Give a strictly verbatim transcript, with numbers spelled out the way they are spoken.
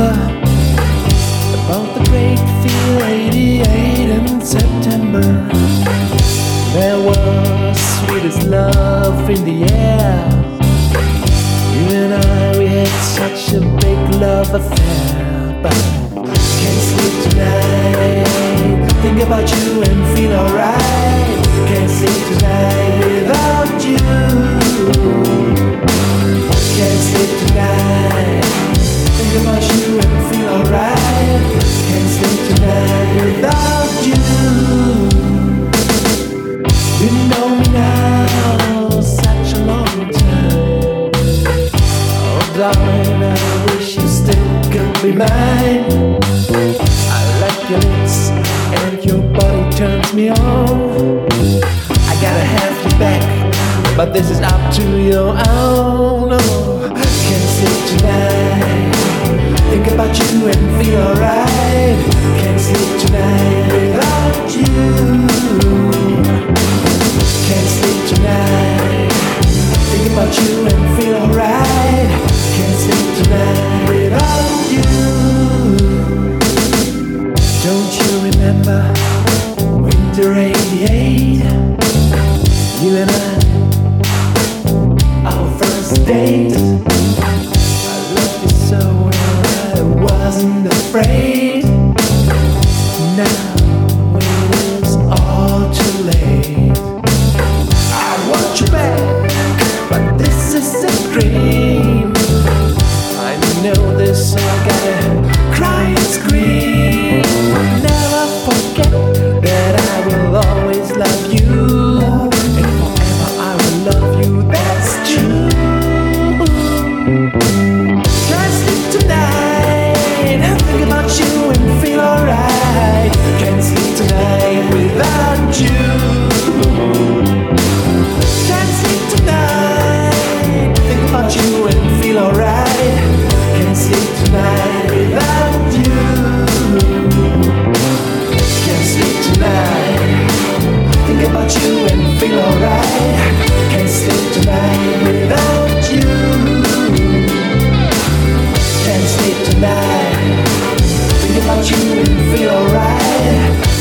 remember about the great feel eighty-eight in September. There was sweetest love in the air. You and I, we had such a big love affair. But can't sleep tonight, think about you and feel alright. Can't sleep tonight without you. Can't sleep tonight, think about you and feel alright. Can't sleep tonight without you. You know me now, such a long time. Oh darling, I wish you still could be mine. I like your lips and your body turns me on. I gotta have you back, but this is up to your own. Oh, can't sleep tonight, think about you and feel alright. Can't sleep tonight without you. Can't sleep tonight, think about you and feel alright. Can't sleep tonight without you. Don't you remember winter eighty-eight? You and I, our first date. I loved you so well, I wasn't afraid. Now it is all too late. I want you back, but this is a dream. I know this, so I gotta cry and scream. Never forget that I will always love you, and forever I will love you, that's true. Can't sleep tonight, think about you and feel alright. Can't sleep tonight without you. Can't sleep tonight, think about you and feel alright. Can't sleep tonight without you. Can't sleep tonight, think about you and feel alright. Can't sleep tonight without you. Can't sleep tonight, think about you and feel alright.